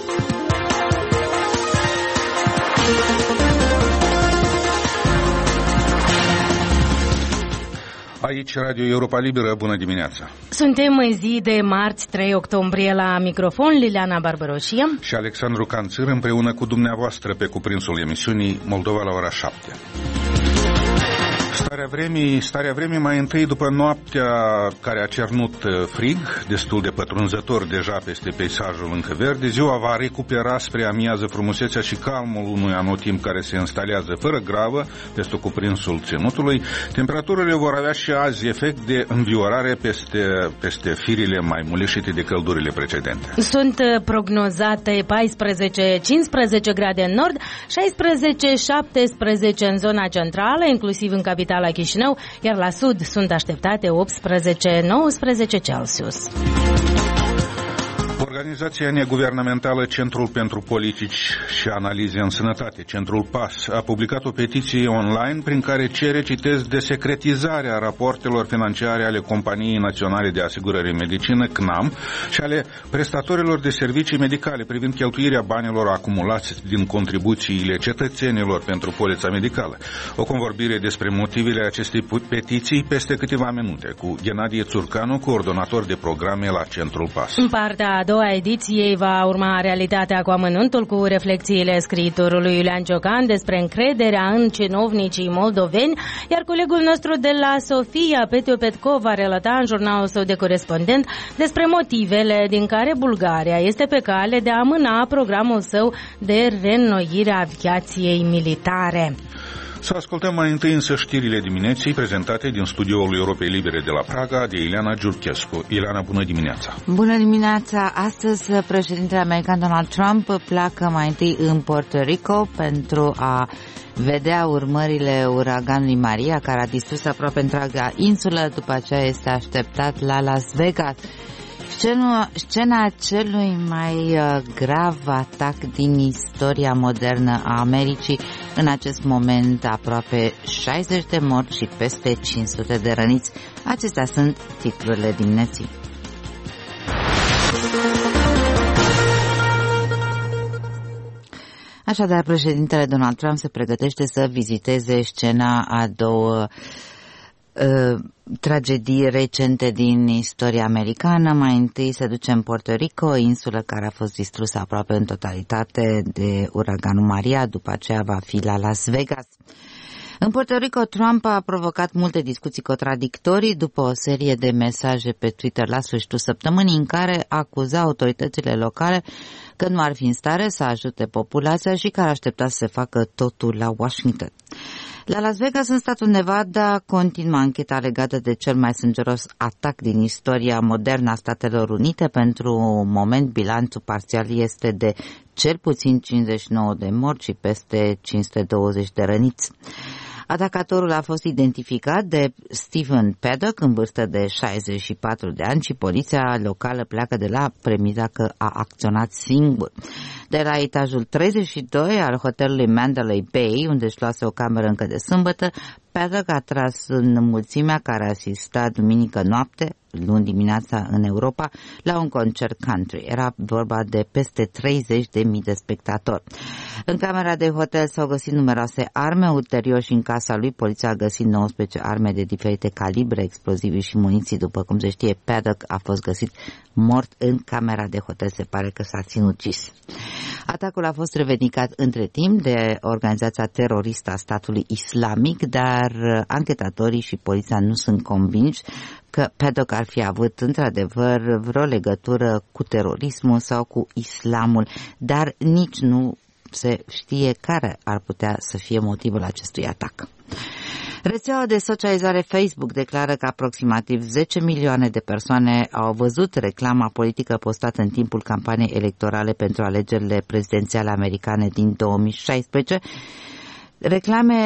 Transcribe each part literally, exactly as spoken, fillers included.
Aici Radio Europa Liberă, bună dimineața! Suntem în zi de marți, trei octombrie, la microfon Liliana Barbaroșie și Alexandru Canțir, împreună cu dumneavoastră pe cuprinsul emisiunii Moldova la ora șapte. Starea vremii, starea vremii mai întâi după noaptea care a cernut frig, destul de pătrunzător deja peste peisajul încă verde, ziua va recupera spre amiază frumusețea și calmul unui anotimp care se instalează fără gravă peste cuprinsul ținutului. Temperaturile vor avea și azi efect de înviorare peste, peste firile mai mulișite de căldurile precedente. Sunt prognozate paisprezece cincisprezece grade în nord, șaisprezece șaptesprezece în zona centrală, inclusiv în capitala Chișinău, iar la sud sunt așteptate optsprezece nouăsprezece Celsius. Organizația neguvernamentală Centrul pentru Politici și Analize în Sănătate, Centrul P A S, a publicat o petiție online prin care cere, citez, desecretizarea rapoartelor financiare ale Companiei Naționale de Asigurări în Medicină, C N A M, și ale prestatorilor de servicii medicale privind cheltuirea banilor acumulați din contribuțiile cetățenilor pentru polița medicală. O convorbire despre motivele acestei petiții peste câteva minute cu Ghenadie Țurcanu, coordonator de programe la Centrul P A S. În partea a doua ediției va urma Realitatea cu amănuntul, cu reflexiile scriitorului Iulian Ciocan despre încrederea în cinovnicii moldoveni, iar colegul nostru de la Sofia, Petio Petkov, va relata în jurnalul său de corespondent despre motivele din care Bulgaria este pe cale de a amâna programul său de reînnoire a aviației militare. Să ascultăm mai întâi însă știrile dimineții prezentate din studioul Europei Libere de la Praga de Ileana Giurchescu. Ileana, bună dimineața! Bună dimineața! Astăzi președintele american Donald Trump pleacă mai întâi în Puerto Rico pentru a vedea urmările uraganului Maria, care a distrus aproape întreaga insulă. După aceea este așteptat la Las Vegas. Scena, scena celui mai uh, grav atac din istoria modernă a Americii. În acest moment aproape șaizeci de morți și peste cinci sute de răniți. Acestea sunt titlurile dimineții. Așadar, președintele Donald Trump se pregătește să viziteze scena a două uh, tragedii recente din istoria americană. Mai întâi se duce în Puerto Rico, o insulă care a fost distrusă aproape în totalitate de uraganul Maria. După aceea va fi la Las Vegas. În Puerto Rico, Trump a provocat multe discuții contradictorii după o serie de mesaje pe Twitter la sfârșitul săptămânii în care acuza autoritățile locale că nu ar fi în stare să ajute populația și că ar aștepta să se facă totul la Washington. La Las Vegas, în statul Nevada, continuă ancheta legată de cel mai sângeros atac din istoria modernă a Statelor Unite. Pentru moment, bilanțul parțial este de cel puțin cincizeci și nouă de morți și peste cinci sute douăzeci de răniți. Atacatorul a fost identificat de Stephen Paddock, în vârstă de șaizeci și patru de ani, și poliția locală pleacă de la premiza că a acționat singur. De la etajul treizeci și doi al hotelului Mandalay Bay, unde își luase o cameră încă de sâmbătă, Paddock a tras în mulțimea care asista duminică noapte, luni dimineața în Europa, la un concert country. Era vorba de peste treizeci de mii de spectatori. În camera de hotel s-au găsit numeroase arme. Ulterior și în casa lui, poliția a găsit nouăsprezece arme de diferite calibre, explozivi și muniții. După cum se știe, Paddock a fost găsit mort în camera de hotel. Se pare că s-a sinucis. Atacul a fost revendicat între timp de organizația teroristă a statului islamic, dar anchetatorii și poliția nu sunt convinși că Paddock ar fi avut într-adevăr vreo legătură cu terorismul sau cu islamul, dar nici nu se știe care ar putea să fie motivul acestui atac. Rețeaua de socializare Facebook declară că aproximativ zece milioane de persoane au văzut reclama politică postată în timpul campaniei electorale pentru alegerile prezidențiale americane din două mii șaisprezece. Reclame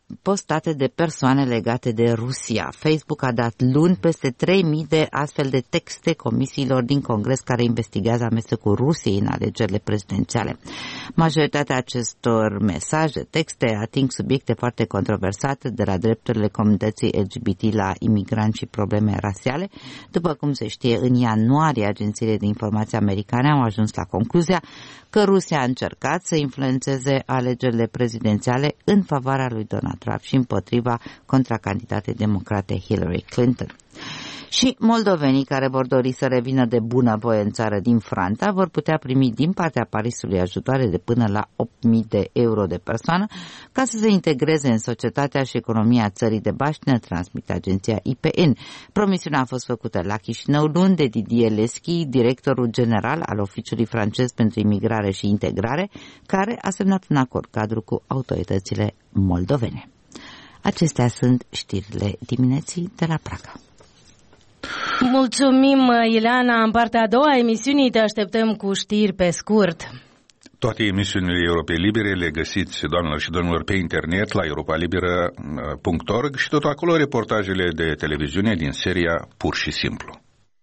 postate de persoane legate de Rusia. Facebook a dat luni peste trei mii de astfel de texte comisiilor din Congres care investigează amestecul Rusiei în alegerile prezidențiale. Majoritatea acestor mesaje, texte, ating subiecte foarte controversate, de la drepturile comunității L G B T la imigranți și probleme rasiale. După cum se știe, în ianuarie, agențiile de informații americane au ajuns la concluzia că Rusia a încercat să influențeze alegerile prezidențiale în favoarea lui Donald Trump și împotriva contracandidatei democrate Hillary Clinton. Și moldovenii care vor dori să revină de bunăvoie în țară din Franța vor putea primi din partea Parisului ajutoare de până la opt mii de euro de persoană ca să se integreze în societatea și economia țării de baștină, transmite agenția I P N. Promisiunea a fost făcută la Chișinău luni de Didier Leschi, directorul general al Oficiului francez pentru imigrare și integrare, care a semnat un acord cadru cu autoritățile moldovene. Acestea sunt știrile dimineții de la Praga. Mulțumim, Ileana. În partea a doua a emisiunii te așteptăm cu știri pe scurt. Toate emisiunile Europei Libere le găsiți, doamnelor și domnilor, pe internet la europa liberă punct org și tot acolo reportajele de televiziune din seria Pur și Simplu.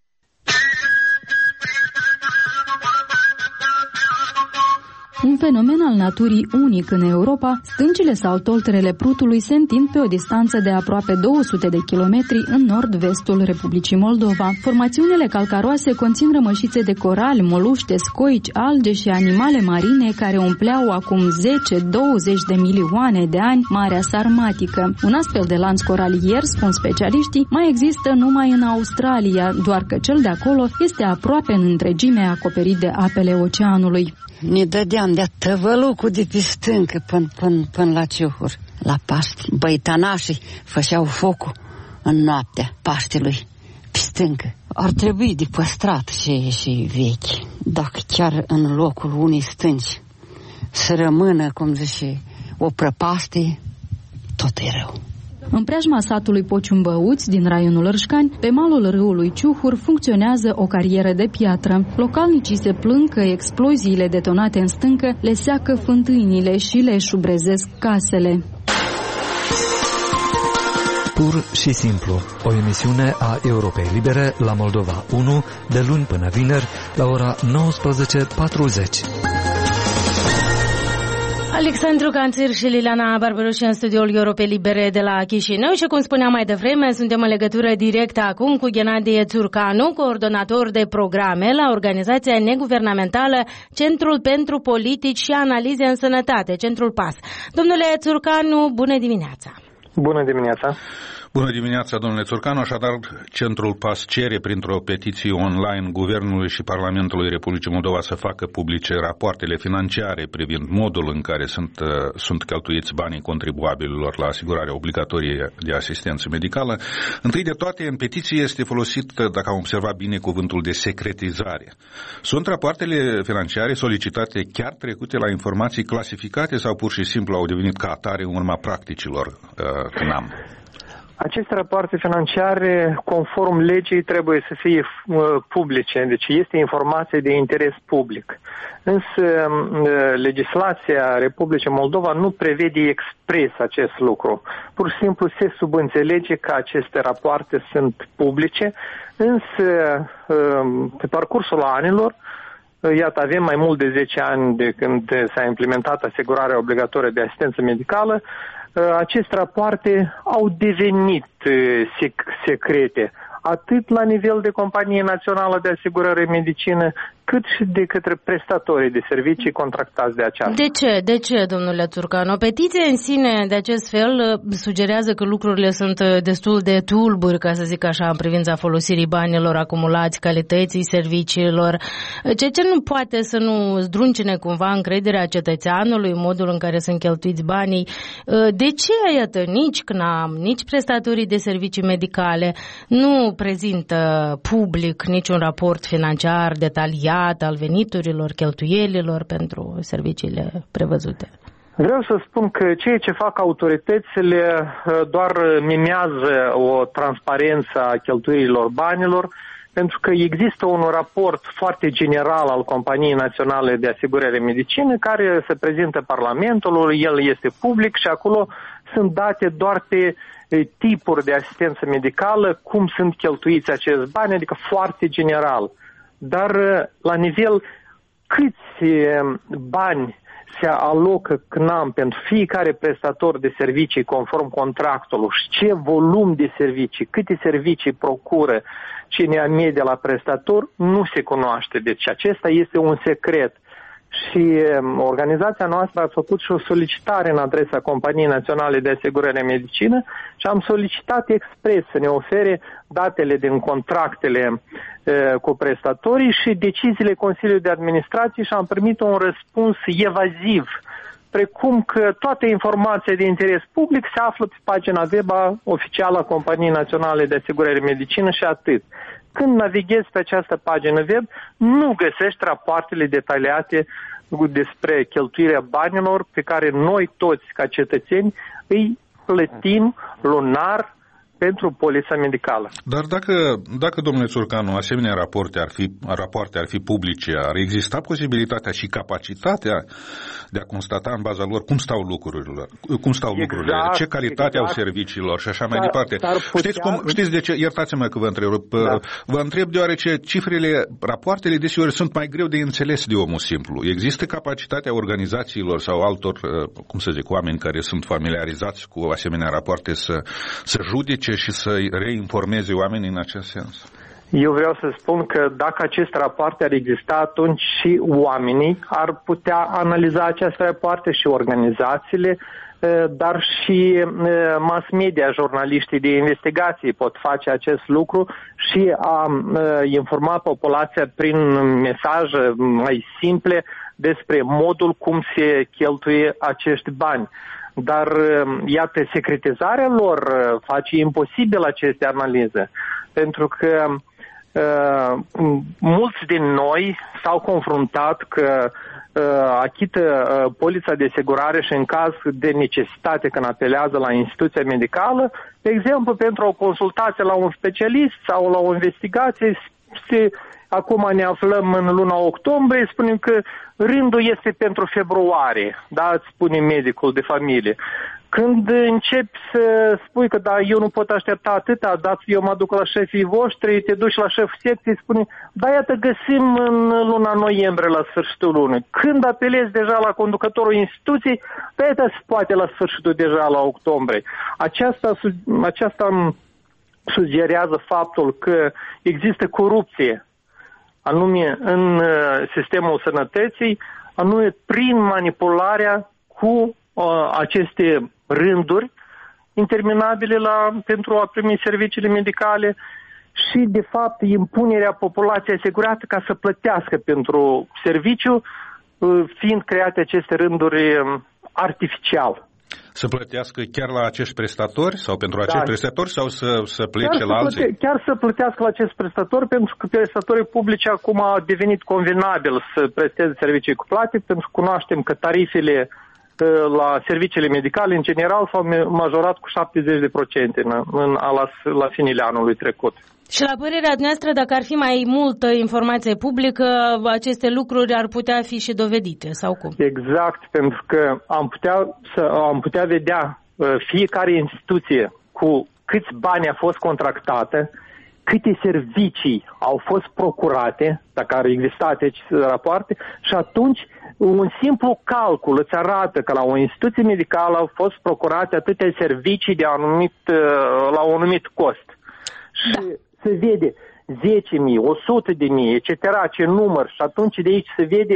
Un fenomen al naturii unic în Europa, stâncile sau tolterele Prutului se întind pe o distanță de aproape două sute de kilometri în nord-vestul Republicii Moldova. Formațiunile calcaroase conțin rămășițe de corali, moluște, scoici, alge și animale marine care umpleau acum zece douăzeci de milioane de ani Marea Sarmatică. Un astfel de lanț coralier, spun specialiștii, mai există numai în Australia, doar că cel de acolo este aproape în întregime acoperit de apele oceanului. Ne dădeam de tăvălucul de pe stâncă până, până, până la Ciuhuri, la Paști. Băitanașii făceau focul în noaptea Paștelui pe stâncă. Ar trebui de păstrat și, și vechi. Dacă chiar în locul unei stânci să rămână, cum zice, o prăpastie, tot e rău. În preajma satului Pociumbăuți, din raionul Ărșcani, pe malul râului Ciuhur, funcționează o carieră de piatră. Localnicii se plâng că exploziile detonate în stâncă le seacă fântânile și le șubrezesc casele. Pur și simplu, o emisiune a Europei Libere la Moldova unu, de luni până vineri, la ora nouăsprezece patruzeci. Alexandru Canțir și Liliana Barberuși în studioul Europei Libere de la Chișinău și, cum spuneam mai devreme, suntem în legătură directă acum cu Ghenadie Țurcanu, coordonator de programe la organizația neguvernamentală Centrul pentru Politici și Analize în Sănătate, Centrul P A S. Domnule Țurcanu, bună dimineața! Bună dimineața! Bună dimineața, domnule Țurcanu. Așadar, Centrul P A S cere printr-o petiție online Guvernului și Parlamentului Republicii Moldova să facă publice rapoartele financiare privind modul în care sunt, sunt cheltuiți banii contribuabililor la asigurarea obligatorie de asistență medicală. Întâi de toate, în petiție este folosit, dacă am observat bine, cuvântul de secretizare. Sunt rapoartele financiare solicitate chiar trecute la informații clasificate sau pur și simplu au devenit ca atare în urma practicilor uh, C N A M? Aceste rapoarte financiare, conform legii, trebuie să fie uh, publice, deci este informație de interes public. Însă uh, legislația Republicii Moldova nu prevede expres acest lucru. Pur și simplu se subînțelege că aceste rapoarte sunt publice, însă uh, pe parcursul anilor, iată, avem mai mult de zece ani de când s-a implementat asigurarea obligatorie de asistență medicală, aceste rapoarte au devenit sec- secrete, atât la nivel de Companie Națională de Asigurare Medicină, cât și de către prestatorii de servicii contractați de aceasta. De ce? De ce, domnule Țurcanu? O petiție în sine, de acest fel, sugerează că lucrurile sunt destul de tulburi, ca să zic așa, în privința folosirii banilor acumulați, calității serviciilor, ceea ce nu poate să nu zdruncine cumva încrederea cetățeanului, modul în care sunt cheltuiți banii. De ce, iată, nici C N A M, nici prestatorii de servicii medicale nu prezintă public niciun raport financiar detaliat al veniturilor, cheltuielilor pentru serviciile prevăzute? Vreau să spun că ceea ce fac autoritățile doar mimează o transparență a cheltuielilor banilor, pentru că există un raport foarte general al Companiei Naționale de Asigurare Medicină care se prezintă Parlamentului, el este public și acolo sunt date doar pe tipuri de asistență medicală, cum sunt cheltuiți acești bani, adică foarte general. Dar la nivel câți bani se alocă C N A M pentru fiecare prestator de servicii conform contractului și ce volum de servicii, câte servicii procură cine media la prestator, nu se cunoaște. Deci acesta este un secret. Și organizația noastră a făcut și o solicitare în adresa Companiei Naționale de Asigurare Medicină și am solicitat expres să ne ofere datele din contractele e, cu prestatorii și deciziile Consiliului de Administrație și am primit un răspuns evaziv, precum că toate informațiile de interes public se află pe pagina web oficială a Companiei Naționale de Asigurare Medicină și atât. Când navighezi pe această pagină web, nu găsești rapoartele detaliate despre cheltuirea banilor pe care noi toți, ca cetățeni, îi plătim lunar pentru polița medicală. Dar dacă, dacă domnule Țurcanu, asemenea rapoarte ar fi, rapoarte ar fi publice, ar exista posibilitatea și capacitatea de a constata în baza lor cum stau lucrurile, cum stau exact, lucrurile, ce calitate exact. Au serviciilor și așa mai dar, departe. Dar putea... știți, cum, știți de ce? Iertați-mă că vă întreb. Da. Vă întreb deoarece cifrele, rapoartele deseori sunt mai greu de înțeles de omul simplu. Există capacitatea organizațiilor sau altor, cum să zic, oameni care sunt familiarizați cu asemenea rapoarte să, să judece și să reinformeze oamenii în acest sens? Eu vreau să spun că dacă aceste rapoarte ar exista, atunci și oamenii ar putea analiza aceste rapoarte și organizațiile, dar și mass media, jurnaliștii de investigații pot face acest lucru și a informa populația prin mesaje mai simple despre modul cum se cheltuie acești bani. Dar, iată, secretizarea lor face imposibil aceste analize, pentru că uh, mulți din noi s-au confruntat că uh, achită uh, polița de asigurare și în caz de necesitate când apelează la instituția medicală, de exemplu, pentru o consultație la un specialist sau la o investigație, se acum ne aflăm în luna octombrie, spunem că rândul este pentru februarie, da, îți spune medicul de familie. Când începi să spui că da, eu nu pot aștepta atâta, da, eu mă duc la șefii voștri, te duci la șeful secției, spune, da, iată, găsim în luna noiembrie la sfârșitul lunii. Când apelezi deja la conducătorul instituției, da, iată, se poate la sfârșitul deja la octombrie. Aceasta, aceasta sugerează faptul că există corupție, anume în sistemul sănătății, anume prin manipularea cu uh, aceste rânduri interminabile la, pentru a primi serviciile medicale și, de fapt, impunerea populației asigurate ca să plătească pentru serviciu, uh, fiind create aceste rânduri uh, artificial. Să plătească chiar la acești prestatori sau pentru acești da. prestatori sau să, să plece chiar la alții? Plăte, chiar să plătească la acești prestatori, pentru că prestatorii publici acum au devenit convenabil să presteze servicii cuplate, pentru că cunoaștem că tarifele la serviciile medicale în general s-au majorat cu șaptezeci de la sută în, în, la, la finele anului trecut. Și la părerea noastră, dacă ar fi mai multă informație publică, aceste lucruri ar putea fi și dovedite, sau cum? Exact, pentru că am putea, să, am putea vedea fiecare instituție cu câți bani a fost contractată, câte servicii au fost procurate, dacă ar exista aceste rapoarte, și atunci un simplu calcul îți arată că la o instituție medicală au fost procurate atâtea servicii de anumit, la un anumit cost. Da. Și se vede zece mii, o sută de mii, et cetera, ce număr, și atunci de aici se vede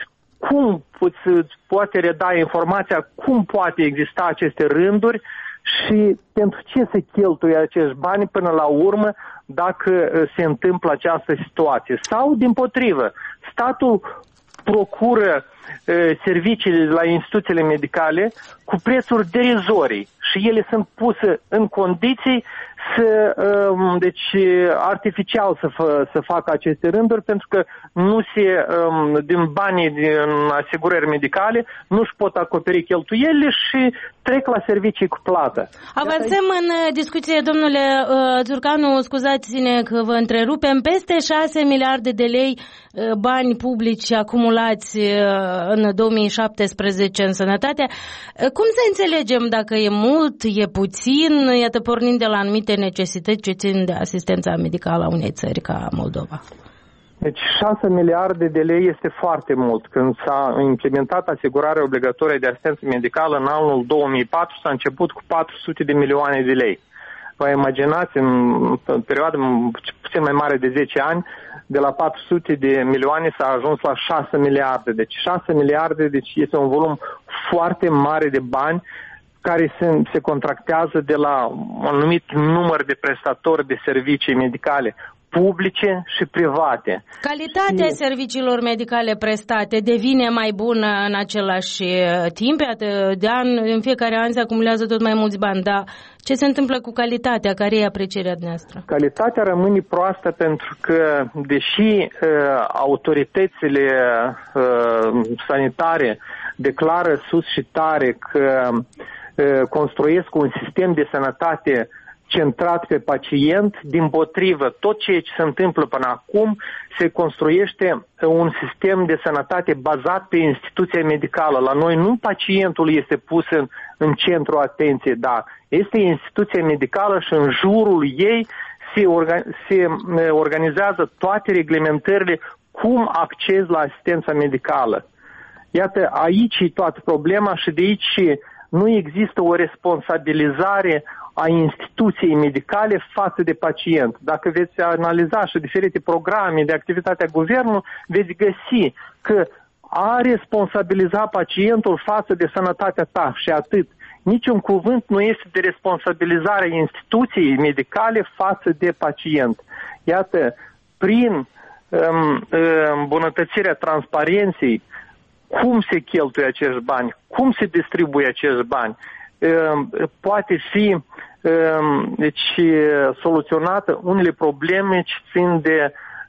cum îți poate reda informația, cum poate exista aceste rânduri și pentru ce se cheltuie acești bani până la urmă dacă se întâmplă această situație. Sau, dimpotrivă, statul procură e, serviciile la instituțiile medicale cu prețuri derizorii și ele sunt puse în condiții să, um, deci, artificial să, fă, să facă aceste rânduri, pentru că nu se, um, din banii din asigurări medicale nu își pot acoperi cheltuielile și trec la servicii cu plată. Avansăm în discuție, domnule Țurcanu, scuzați-ne că vă întrerupem, peste șase miliarde de lei bani publici acumulați în două mii șaptesprezece în sănătate. Cum să înțelegem dacă e mult, e puțin, iată pornind de la anumite necesități ce țin de asistența medicală a unei țări ca Moldova? Deci șase miliarde de lei este foarte mult. Când s-a implementat asigurarea obligatorie de asistență medicală în anul două mii patru, s-a început cu patru sute de milioane de lei. Vă imaginați, în, în perioadă puțin mai mare de zece ani, de la patru sute de milioane s-a ajuns la șase miliarde. Deci șase miliarde deci este un volum foarte mare de bani care se, se contractează de la un anumit număr de prestatori de servicii medicale publice și private. Calitatea și... serviciilor medicale prestate devine mai bună în același timp? De an, în fiecare an se acumulează tot mai mulți bani, dar ce se întâmplă cu calitatea? Care e aprecierea noastră? Calitatea rămâne proastă pentru că, deși uh, autoritățile uh, sanitare declară sus și tare că uh, construiesc un sistem de sănătate centrat pe pacient, dimpotrivă, tot ceea ce se întâmplă până acum se construiește un sistem de sănătate bazat pe instituția medicală. La noi nu pacientul este pus în, în centrul atenției, dar este instituția medicală și în jurul ei se, orga, se organizează toate reglementările cum accezi la asistența medicală. Iată, aici e toată problema și de aici nu există o responsabilizare a instituției medicale față de pacient. Dacă veți analiza și diferite programe de activitatea guvernului, veți găsi că a responsabiliza pacientul față de sănătatea ta și atât. Niciun cuvânt nu este de responsabilizarea instituției medicale față de pacient. Iată, prin um, îmbunătățirea transparenței, cum se cheltuie acești bani, cum se distribuie acești bani, poate fi deci, soluționată unele probleme ce țin de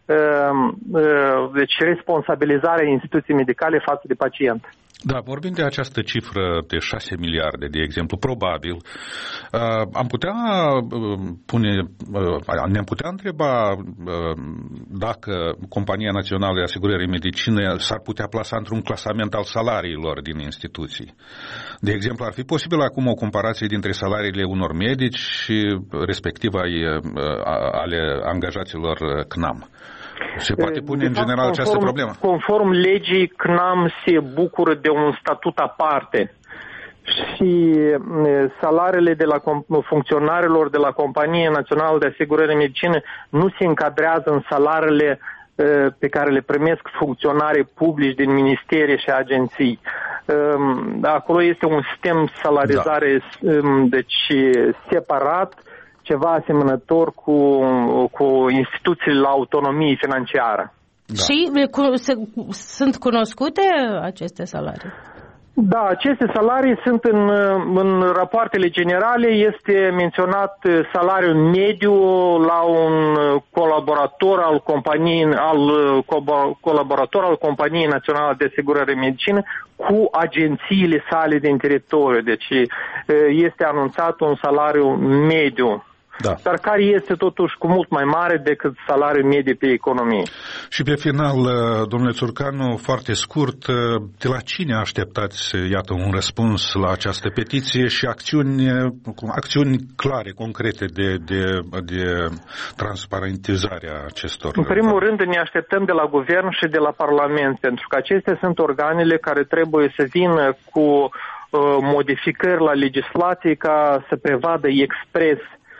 deci, responsabilizarea instituției medicale față de pacient. Da, vorbind de această cifră de șase miliarde, de exemplu, probabil, am putea pune, ne-am putea întreba dacă Compania Națională de Asigurări în Medicină s-ar putea plasa într-un clasament al salariilor din instituții. De exemplu, ar fi posibil acum o comparație dintre salariile unor medici și respectiv ale angajaților C N A M. Se poate pune în general conform, această problemă? Conform legii, C N A M se bucură de un statut aparte și salariile de la funcționarilor de la Compania Națională de Asigurări în Medicină nu se încadrează în salariile pe care le primesc funcționarii publici din ministerii și agenții. Acolo este un sistem salarizare da. deci separat, ceva asemănător cu, cu instituțiile la autonomie financiară. Da. Și cu, se, sunt cunoscute aceste salarii? Da, aceste salarii sunt în, în rapoartele generale, este menționat salariul mediu la un colaborator al companiei, al, colaborator al Companiei Naționale de Asigurări în Medicină cu agențiile sale din teritoriu. Deci este anunțat un salariu mediu. Da. Dar care este totuși cu mult mai mare decât salariul mediu pe economie. Și pe final, domnule Țurcanu, foarte scurt, de la cine așteptați, iată, un răspuns la această petiție și acțiuni, acțiuni clare, concrete de, de, de transparentizare a acestor? În primul rând ne așteptăm de la guvern și de la Parlament, pentru că acestea sunt organele care trebuie să vină cu uh, modificări la legislație ca să prevadă expres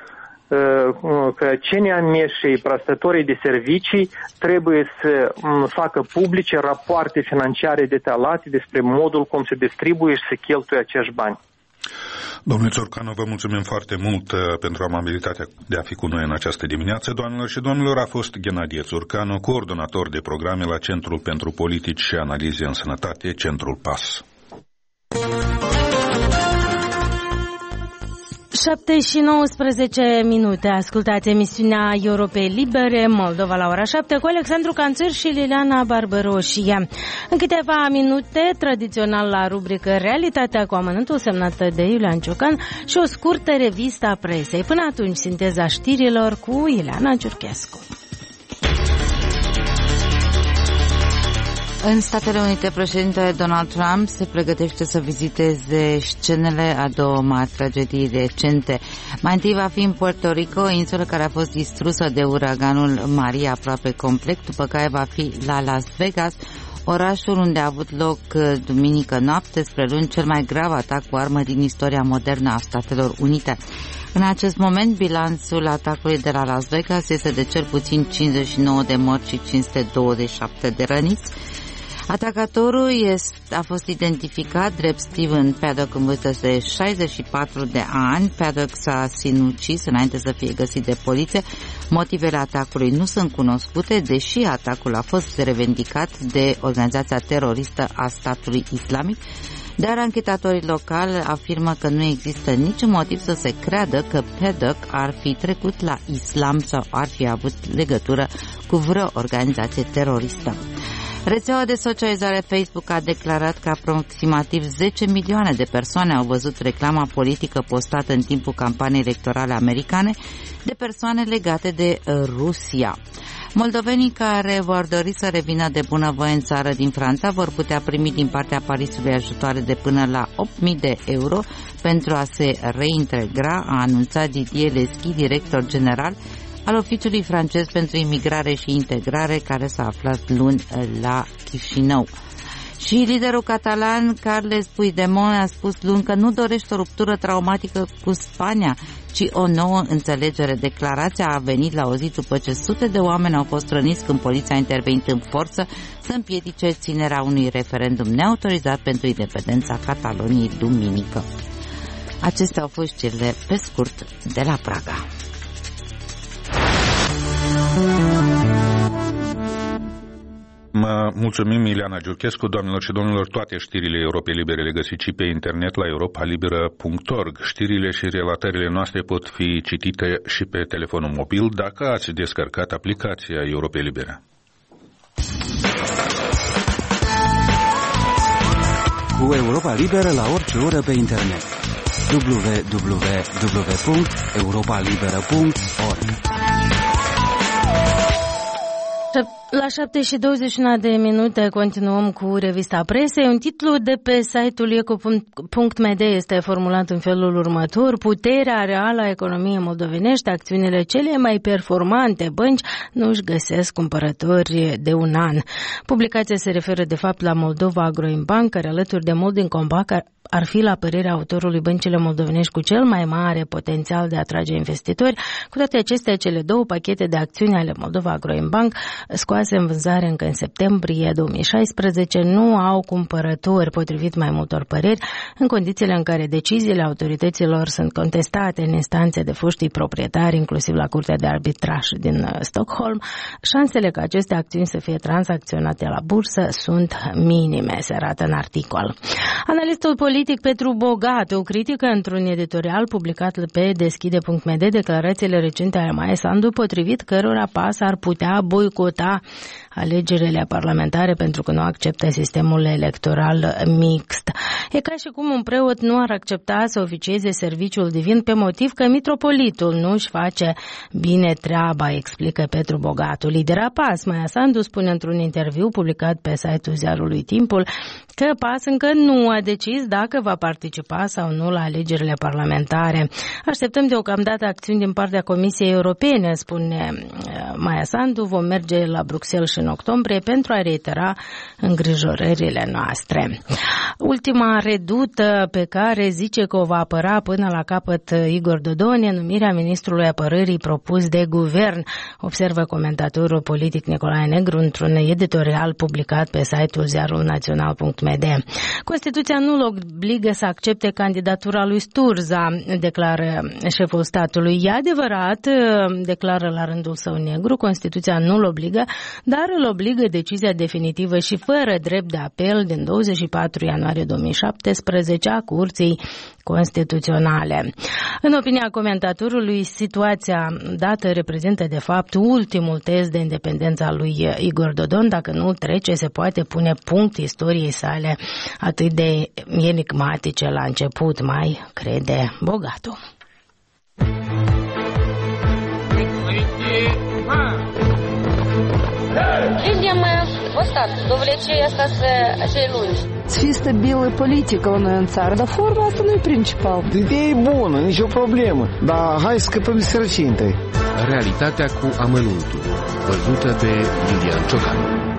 că C N A M și prestatorii de servicii trebuie să facă publice rapoarte financiare detaliate despre modul cum se distribuie și se cheltuie acești bani. Domnule Țurcanu, vă mulțumim foarte mult pentru amabilitatea de a fi cu noi în această dimineață. Doamnelor și domnilor, a fost Ghenadie Țurcanu, coordonator de programe la Centrul pentru Politici și Analize în Sănătate, Centrul P A S. șapte și nouăsprezece minute. Ascultați emisiunea Europei Libere, Moldova la ora șapte, cu Alexandru Canțăr și Liliana Barbăroșie. În câteva minute, tradițional la rubrică Realitatea cu amănântul, semnată de Iulian Ciocan, și o scurtă revistă a presei. Până atunci, sinteza știrilor cu Ileana Giurchescu. În Statele Unite, președintele Donald Trump se pregătește să viziteze scenele a două mari tragedii recente. Mai întâi va fi în Puerto Rico, insulă care a fost distrusă de uraganul Maria aproape complet, după care va fi la Las Vegas, orașul unde a avut loc duminică noapte spre luni cel mai grav atac cu armă din istoria modernă a Statelor Unite. În acest moment, bilanțul atacului de la Las Vegas este de cel puțin cincizeci și nouă de morți și cinci sute douăzeci și șapte de răniți. Atacatorul este, a fost identificat drept Steven Paddock, în vârstă de șaizeci și patru de ani. Paddock s-a sinucis înainte să fie găsit de poliție. Motivele atacului nu sunt cunoscute, deși atacul a fost revendicat de organizația teroristă a statului islamic, dar anchetatorii locali afirmă că nu există niciun motiv să se creadă că Paddock ar fi trecut la islam sau ar fi avut legătură cu vreo organizație teroristă. Rețeaua de socializare Facebook a declarat că aproximativ zece milioane de persoane au văzut reclama politică postată în timpul campaniei electorale americane de persoane legate de Rusia. Moldovenii care vor dori să revină de bunăvoie în țară din Franța vor putea primi din partea Parisului ajutoare de până la opt mii de euro pentru a se reintegra, a anunțat Didier Leschi, director general al Oficiului francez pentru imigrare și integrare, care s-a aflat luni la Chișinău. Și liderul catalan Carles Puigdemont a spus luni că nu dorește o ruptură traumatică cu Spania, ci o nouă înțelegere. Declarația a venit la o zi după ce sute de oameni au fost răniți când poliția a intervenit în forță să împiedice ținerea unui referendum neautorizat pentru independența Cataloniei duminică. Acestea au fost cele pe scurt de la Praga. Mulțumim, Ileana Giurchescu. Doamnelor și domnilor, toate știrile Europei Libere le găsiți și pe internet la europa liberă punct org. Știrile și relatările noastre pot fi citite și pe telefonul mobil dacă ați descărcat aplicația Europei Libere. Cu Europa Liberă la orice oră pe internet. w w w punct europa liberă punct org. La șapte și douăzeci și unu de minute continuăm cu revista presei. Un titlu de pe site-ul eco punct m d este formulat în felul următor: puterea reală a economiei moldovenești, acțiunile cele mai performante bănci nu își găsesc cumpărători de un an. Publicația se referă de fapt la Moldova Agroimbank, care alături de Moldin Combac ar fi, la părerea autorului, băncile moldovenești cu cel mai mare potențial de a atrage investitori. Cu toate acestea, cele două pachete de acțiuni ale Moldova Agroimbank, scoase în vânzare încă în septembrie două mii șaisprezece, nu au cumpărători, potrivit mai multor păreri, în condițiile în care deciziile autorităților sunt contestate în instanțe de foștii proprietari, inclusiv la Curtea de Arbitraj din Stockholm. Șansele ca aceste acțiuni să fie tranzacționate la bursă sunt minime, se arată în articol. Analistul politic Petru Bogatu critică într-un editorial publicat pe deschide punct m d declarațiile recente ale Maia Sandu, potrivit cărora P A S ar putea boicota alegerile parlamentare pentru că nu acceptă sistemul electoral mixt. E ca și cum un preot nu ar accepta să oficieze serviciul divin pe motiv că mitropolitul nu își face bine treaba, explică Petru Bogatu. Lidera P A S, Maia Sandu, spune într-un interviu publicat pe site-ul ziarului Timpul că P A S încă nu a decis dacă va participa sau nu la alegerile parlamentare. Așteptăm deocamdată acțiuni din partea Comisiei Europene, spune Maia Sandu. Vom merge la Bruxelles și în octombrie pentru a reitera îngrijorările noastre. Ultima redută pe care zice că o va apăra până la capăt Igor Dodon e numirea ministrului apărării propus de guvern, observă comentatorul politic Nicolae Negru într-un editorial publicat pe site-ul ziarul național punct m d. Constituția nu îl obligă să accepte candidatura lui Sturza, declară șeful statului. E adevărat, declară la rândul său Negru, Constituția nu îl obligă, dar îl obligă decizia definitivă și fără drept de apel din douăzeci și patru ianuarie două mii șaptesprezece a Curții Constituționale. În opinia comentatorului, situația dată reprezintă de fapt ultimul test de independență al lui Igor Dodon. Dacă nu trece, se poate pune punct istoriei sale atât de enigmatice la început, mai crede Bogatu. Людям в остатку довлече остаться cei lungi. Fi stabilă politică la noi în țară, dar forma asta nu e principal. Ideea e bună, nicio problemă, dar hai să scăpăm de sărăcie întâi. Realitatea cu amănuntul, văzută de Iulian Ciocan.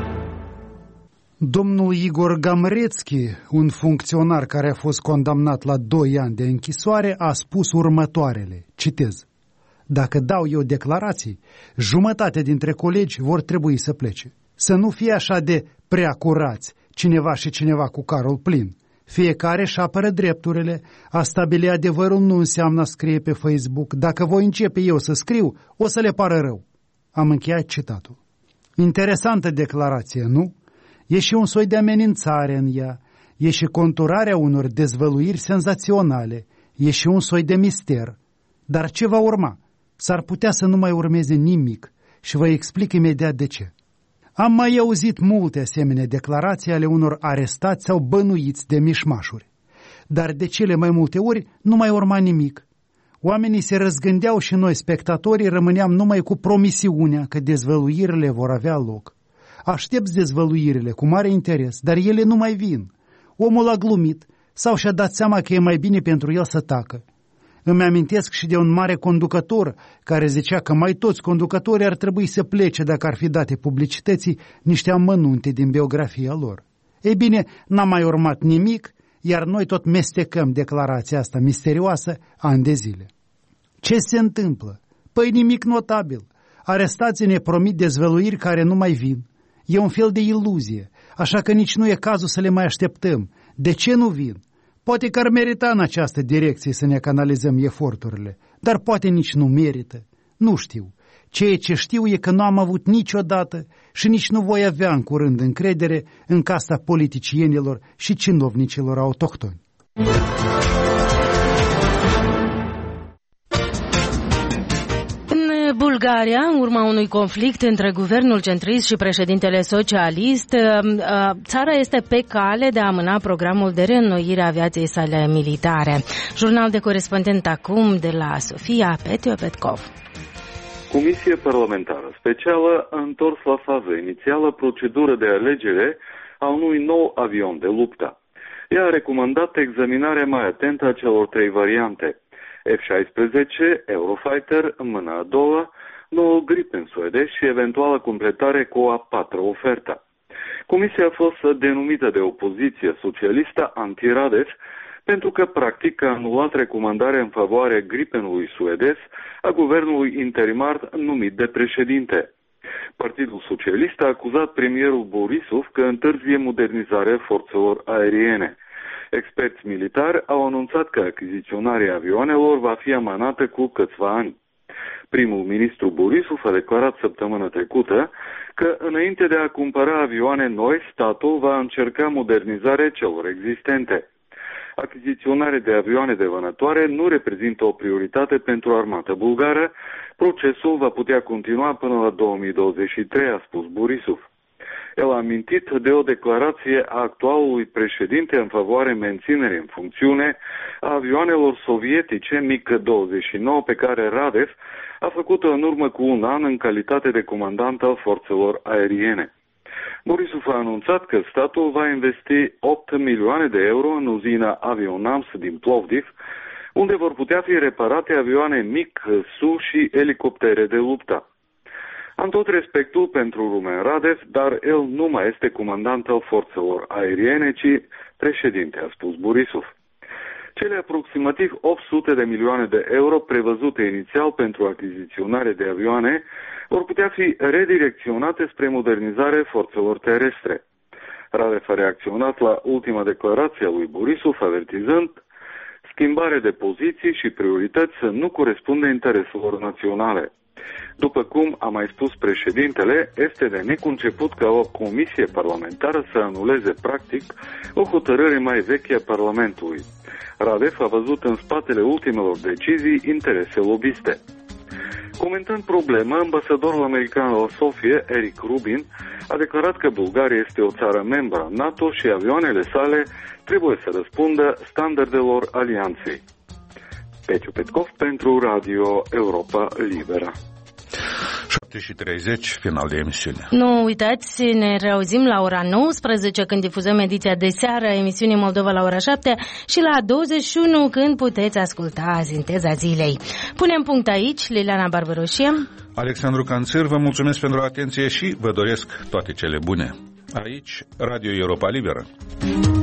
Domnul Igor Gamrețchi, un funcționar care a fost condamnat la doi ani de închisoare, a spus următoarele, citez: dacă dau eu declarații, jumătate dintre colegi vor trebui să plece. Să nu fie așa de prea curați, cineva și cineva cu carul plin. Fiecare își apără drepturile, a stabili adevărul nu înseamnă a scrie pe Facebook. Dacă voi începe eu să scriu, o să le pară rău. Am încheiat citatul. Interesantă declarație, nu? E și un soi de amenințare în ea, e și conturarea unor dezvăluiri senzaționale, e și un soi de mister. Dar ce va urma? S-ar putea să nu mai urmeze nimic și vă explic imediat de ce. Am mai auzit multe asemenea declarații ale unor arestați sau bănuiți de mișmașuri. Dar de cele mai multe ori nu mai urma nimic. Oamenii se răzgândeau și noi, spectatorii, rămâneam numai cu promisiunea că dezvăluirile vor avea loc. Aștepți dezvăluirile cu mare interes, dar ele nu mai vin. Omul a glumit sau și-a dat seama că e mai bine pentru el să tacă. Îmi amintesc și de un mare conducător care zicea că mai toți conducătorii ar trebui să plece dacă ar fi date publicității niște amănunte din biografia lor. Ei bine, n-a mai urmat nimic, iar noi tot mestecăm declarația asta misterioasă ani de zile. Ce se întâmplă? Păi nimic notabil. Arestații ne promit dezvăluiri care nu mai vin. E un fel de iluzie, așa că nici nu e cazul să le mai așteptăm. De ce nu vin? Poate că ar merita în această direcție să ne canalizăm eforturile, dar poate nici nu merită. Nu știu. Ceea ce știu e că nu am avut niciodată și nici nu voi avea în curând încredere în casta politicienilor și cinovnicilor autohtoni. Bulgaria, în urma unui conflict între guvernul centrist și președintele socialist, țara este pe cale de a amâna programul de reînnoire a aviației sale militare. Jurnal de corespondent acum de la Sofia, Petio Petkov. Comisie parlamentară specială a întors la faza inițială procedură de alegere a unui nou avion de luptă. Ea a recomandat examinarea mai atentă a celor trei variante: F șaisprezece, Eurofighter în mâna a doua, noul Gripen suedez și eventuală completare cu o a patra ofertă. Comisia a fost denumită de opoziție socialistă anti-Radev pentru că practic a anulat recomandarea în favoarea Gripenului suedez a guvernului interimar numit de președinte. Partidul Socialist a acuzat premierul Borisov că întârzie modernizarea forțelor aeriene. Experți militari au anunțat că achiziționarea avioanelor va fi amânată cu câțiva ani. Primul ministru Borisov a declarat săptămâna trecută că înainte de a cumpăra avioane noi, statul va încerca modernizarea celor existente. Achiziționarea de avioane de vânătoare nu reprezintă o prioritate pentru armata bulgară. Procesul va putea continua până la două mii douăzeci și trei, a spus Borisov. El a amintit de o declarație a actualului președinte în favoarea menținerii în funcțiune a avioanelor sovietice MiG douăzeci și nouă pe care Radev a făcut-o în urmă cu un an în calitate de comandant al forțelor aeriene. Borisov a anunțat că statul va investi opt milioane de euro în uzina Avionams din Plovdiv, unde vor putea fi reparate avioane MiG S U și elicoptere de luptă. Am tot respectul pentru Rumen Radev, dar el nu mai este comandant al forțelor aeriene, ci președinte, a spus Borisov. Cele aproximativ opt sute de milioane de euro prevăzute inițial pentru achiziționare de avioane vor putea fi redirecționate spre modernizarea forțelor terestre. Radev a reacționat la ultima declarație a lui Borisov, avertizând: schimbarea de poziții și priorități să nu corespunde intereselor naționale. După cum a mai spus președintele, este de neconceput ca o comisie parlamentară să anuleze practic o hotărâre mai veche a Parlamentului. Radev a văzut în spatele ultimelor decizii interese lobiste. Comentând problema, ambasadorul american la Sofia, Eric Rubin, a declarat că Bulgaria este o țară membră NATO și avioanele sale trebuie să răspundă standardelor alianței. Petiu Petkov pentru Radio Europa Liberă. șapte și treizeci, final de emisiune. Nu uitați, ne reauzim la ora nouăsprezece când difuzăm ediția de seară a emisiunii Moldova la ora șapte și la douăzeci și unu când puteți asculta Sinteza Zilei. Punem punct aici, Liliana Barbaroșie. Alexandru Canțir, vă mulțumesc pentru atenție și vă doresc toate cele bune. Aici, Radio Europa Liberă.